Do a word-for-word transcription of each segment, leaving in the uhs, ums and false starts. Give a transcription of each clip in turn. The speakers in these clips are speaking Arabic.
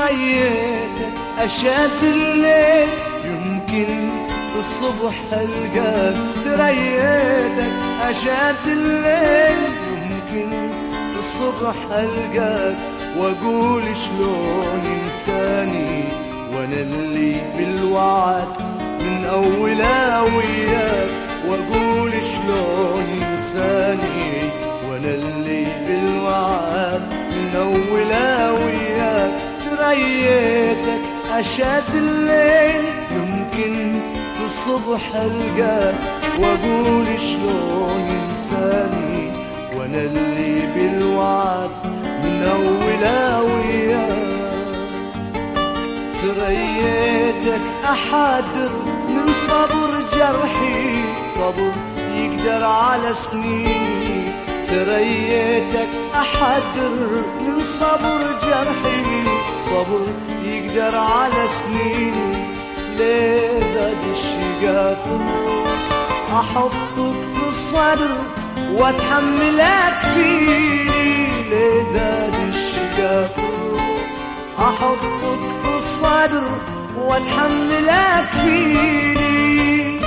تريتك أشد الليل يمكن الصبح ألقاك، تريتك أشد الليل يمكن الصبح ألقاك، وأقول شلون إنساني وأنا اللي بالوعد من أولا وياك، وأقول شلون إنساني وأنا اللي بالوعد من أولا وياك، تريتك أشد الليل يمكن في الصبح ألقاك، وأقول شلون إنساني وأنا اللي بالوعد من أولا وياك، تريتك أحاذر من صبر جرحي، صبر يقدر على سنيني، تريتك أحذر من صبر جرحي، صبر يقدر على سنيني، ليه زاد الشقاق أحطك في الصدر واتحملك فيني، ليه زاد الشقاق أحطك في الصدر واتحملك فيني،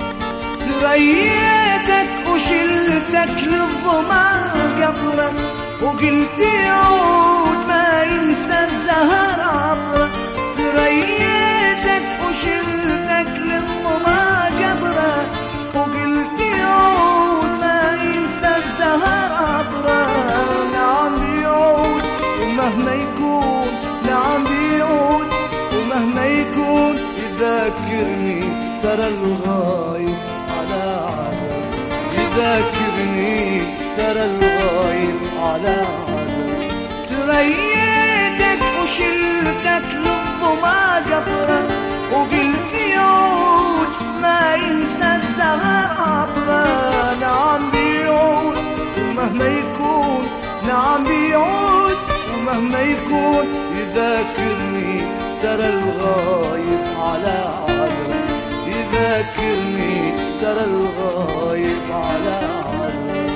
تريتك وشلتك للظما قطرة، وقلت يعود ما ينسى الزهر عطرة، تريتك وشلتك للظما قطرة، وقلت يعود ما ينسى الزهر عطرة، نعم بيعود ومهما يكون، نعم بيعود ومهما يكون، يذكرني ترى الغايب على عدم، يذكرني ترى الغايب على عدم، تريتك وشلتك للظما قطرة، وقلت يعود ما ينسى الزهر عطرة، نعم بيعود ومهما يكون، نعم بيعود ومهما يكون، يذكرني ترى الغايب على عدم، يذكرني ترى الغايب على عدم،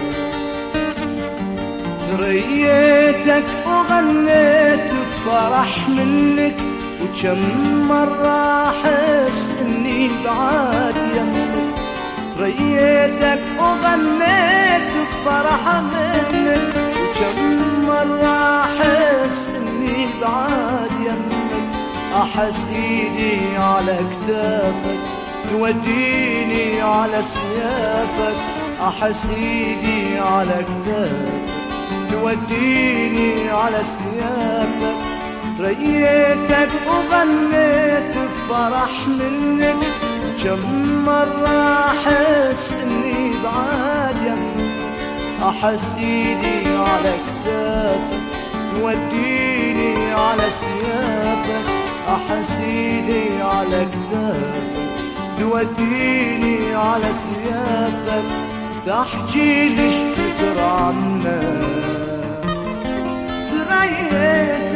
تريتك وغنيت بفرح منك، وكم مرة أحس إني بعاد يمك، تريتك وغنيت بفرح منك، وكم مرة أحس إني بعاد يمك، أحس إيدي على كتافك توديني على سيافك، أحس إيدي على كتافك توديني على سيافك، تريتك وغنيت بفرح منك، كم مرة أحس إني بعاد يمك، أحس إيدي على كتافك توديني على سيافك، أحس إيدي على كتافك توديني على سيافك، تحكي لي كثر عنك، تريت